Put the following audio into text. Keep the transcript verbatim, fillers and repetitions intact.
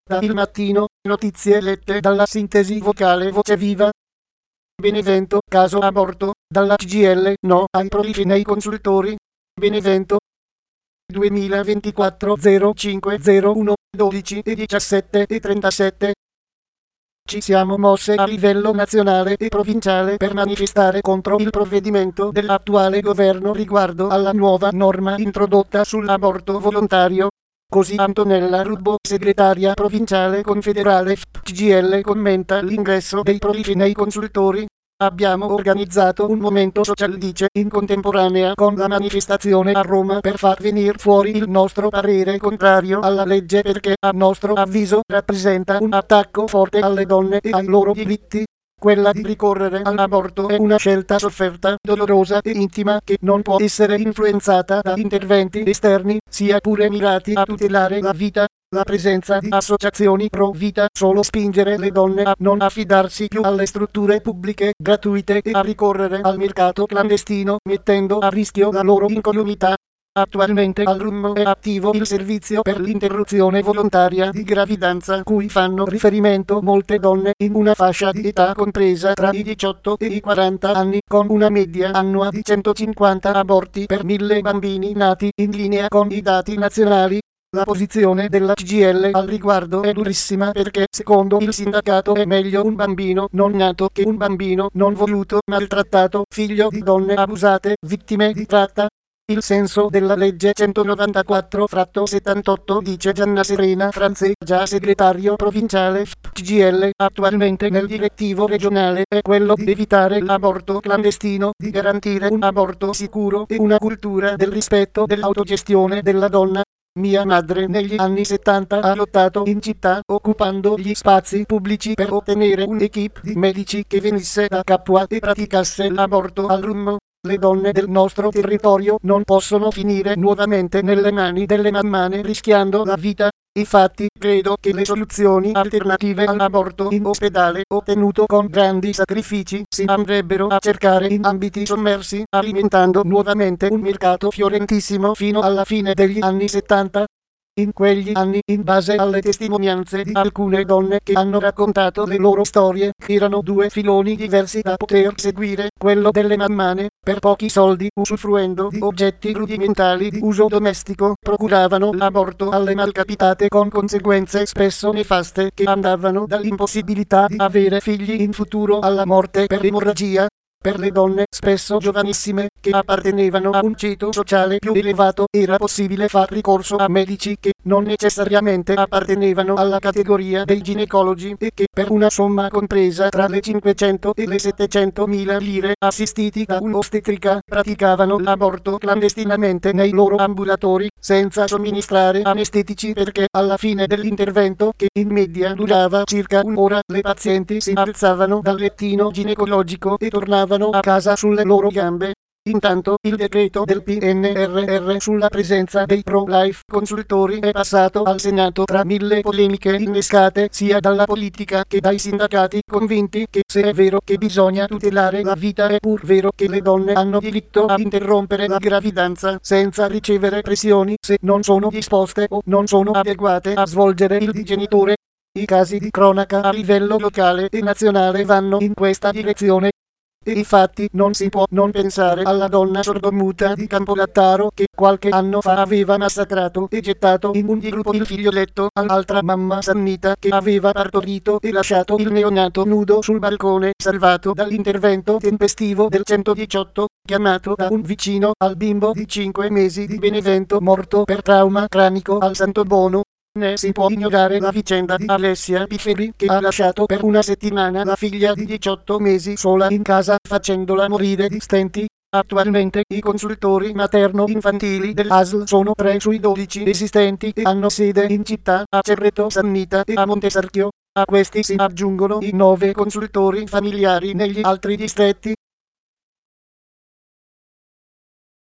Da Il Mattino, notizie lette dalla sintesi vocale Voce Viva. Benevento, caso aborto, dalla C G I L, no ai prolifi nei consultori. Benevento, duemilaventiquattro zero cinque zero uno dodici e diciassette e trentasette. Ci siamo mosse a livello nazionale e provinciale per manifestare contro il provvedimento dell'attuale governo riguardo alla nuova norma introdotta sull'aborto volontario. Così Antonella Rubbo, segretaria provinciale confederale F C G I L, commenta l'ingresso dei prolifi nei consultori. Abbiamo organizzato un momento social, dice, in contemporanea con la manifestazione a Roma per far venir fuori il nostro parere contrario alla legge perché, a nostro avviso, rappresenta un attacco forte alle donne e ai loro diritti. Quella di ricorrere all'aborto è una scelta sofferta, dolorosa e intima che non può essere influenzata da interventi esterni, sia pure mirati a tutelare la vita. La presenza di associazioni pro vita solo spingere le donne a non affidarsi più alle strutture pubbliche gratuite e a ricorrere al mercato clandestino, mettendo a rischio la loro incolumità. Attualmente al R U M è attivo il servizio per l'interruzione volontaria di gravidanza cui fanno riferimento molte donne in una fascia di età compresa tra i diciotto e i quaranta anni, con una media annua di centocinquanta aborti per mille bambini nati, in linea con i dati nazionali. La posizione della C G I L al riguardo è durissima perché, secondo il sindacato, è meglio un bambino non nato che un bambino non voluto, maltrattato, figlio di donne abusate, vittime di tratta. Il senso della legge centonovantaquattro settantotto, dice Gianna Serena Franze, già segretario provinciale F C G I L, attualmente nel direttivo regionale, è quello di evitare l'aborto clandestino, di garantire un aborto sicuro e una cultura del rispetto dell'autogestione della donna. Mia madre negli anni settanta ha lottato in città, occupando gli spazi pubblici per ottenere un'equipe di medici che venisse da Capua e praticasse l'aborto al R U M. Le donne del nostro territorio non possono finire nuovamente nelle mani delle mammane rischiando la vita. Infatti, credo che le soluzioni alternative all'aborto in ospedale, ottenuto con grandi sacrifici, si andrebbero a cercare in ambiti sommersi, alimentando nuovamente un mercato fiorentissimo fino alla fine degli anni settanta. In quegli anni, in base alle testimonianze di alcune donne che hanno raccontato le loro storie, erano due filoni diversi da poter seguire: quello delle mammane, per pochi soldi, usufruendo di oggetti rudimentali di uso domestico, procuravano l'aborto alle malcapitate con conseguenze spesso nefaste che andavano dall'impossibilità di avere figli in futuro alla morte per emorragia. Per le donne, spesso giovanissime, che appartenevano a un ceto sociale più elevato, era possibile far ricorso a medici che non necessariamente appartenevano alla categoria dei ginecologi e che, per una somma compresa tra le cinquecento e le settecentomila lire, assistiti da un'ostetrica, praticavano l'aborto clandestinamente nei loro ambulatori, senza somministrare anestetici perché, alla fine dell'intervento, che in media durava circa un'ora, le pazienti si alzavano dal lettino ginecologico e tornavano a casa sulle loro gambe. Intanto, il decreto del P N R R sulla presenza dei pro-life consultori è passato al Senato tra mille polemiche innescate sia dalla politica che dai sindacati, convinti che, se è vero che bisogna tutelare la vita, è pur vero che le donne hanno diritto a interrompere la gravidanza senza ricevere pressioni se non sono disposte o non sono adeguate a svolgere il di genitore. I casi di cronaca a livello locale e nazionale vanno in questa direzione. E infatti non si può non pensare alla donna sordomuta di Campolattaro che qualche anno fa aveva massacrato e gettato in un dirupo il figlioletto all'altra mamma Sannita che aveva partorito e lasciato il neonato nudo sul balcone, salvato dall'intervento tempestivo del centodiciotto, chiamato da un vicino al bimbo di cinque mesi di Benevento morto per trauma cranico al Santobono. Né si può ignorare la vicenda di Alessia Pifferi che ha lasciato per una settimana la figlia di diciotto mesi sola in casa facendola morire di stenti. Attualmente i consultori materno-infantili dell'A S L sono tre sui dodici esistenti e hanno sede in città, a Cerreto Sannita e a Montesarchio. A questi si aggiungono i nove consultori familiari negli altri distretti.